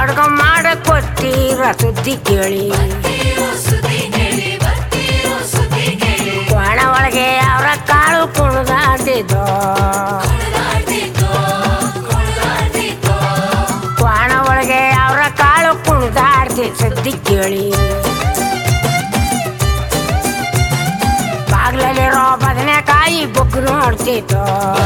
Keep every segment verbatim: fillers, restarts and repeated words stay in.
ಅಡ್ಗ ಮಾಡಕ್ ಕೊಟ್ಟಿರ ಸುದ್ದಿ ಕೇಳಿ ಒಣ ಒಳಗೆ ಅವರ ಕಾಳು ಕುಣಿದಾಡ್ತಿದ್ದೋ ಒಣ ಒಳಗೆ ಅವರ ಕಾಳು ಕುಣಿದಾಡ್ತಿ ಸುದ್ದಿ ಕೇಳಿ ಬಾಗ್ಲಲ್ಲಿರೋ ಬದನೆಕಾಯಿ ಬೊಗ್ಗು ನೋಡ್ತಿದ್ದೋ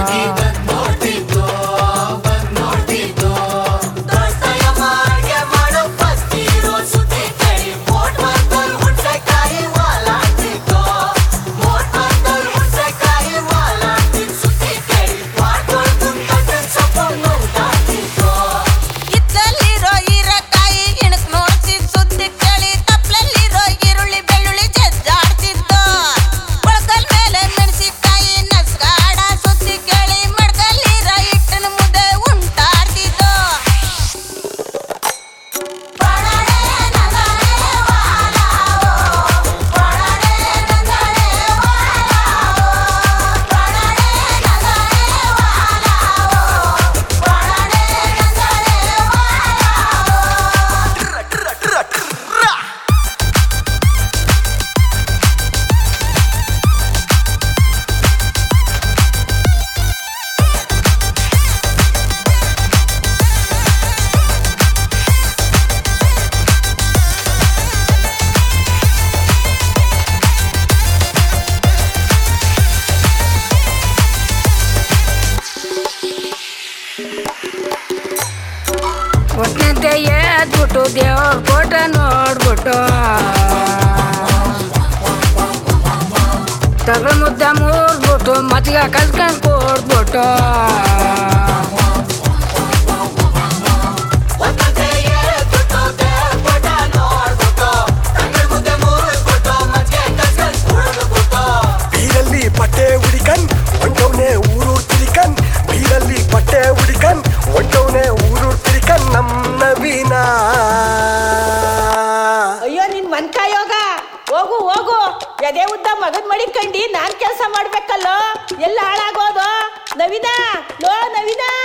ಒಟ್ಟಂತೆ ಎದ್ಬಿಟ್ಟು ದೇವ್ರ ಕೋಟ ನೋಡ್ಬಿಟ್ಟು ತಗಲ್ ಮುದ್ದ ಮೂರ್ಬಿಟ್ಟು ಮತ್ತಿಗೆ ಕಲ್ಸ್ಕೊಂಡ್ ಕೊಡ್ಬಿಟ್ಟು ಬೀರಲ್ಲಿ ಪಟ್ಟೆ ಹುಡಿಕನ್ ಒಂಟವನೆ ಊರು ತಿರಿಕನ್ ಬೀರಲ್ಲಿ ಪಟ್ಟೆ ಹುಡಿಕನ್ ಒಂಟವನೆ ಊರು ತಿರಿಕನ್ ನಮ್ ನವೀನ. ಅಯ್ಯೋ ನಿನ್ ಮನ್ಕಾಯೋಗ ಹೋಗು ಹೋಗು ಎದೆ ಉದ್ದ ಮಗನ್ ಮಡಿಕಂಡಿ ನಾನ್ ಕೆಲಸ ಮಾಡ್ಬೇಕಲ್ಲೋ ಎಲ್ಲ ಹಾಳಾಗೋದು ನವೀನ ಲೋ ನವೀನ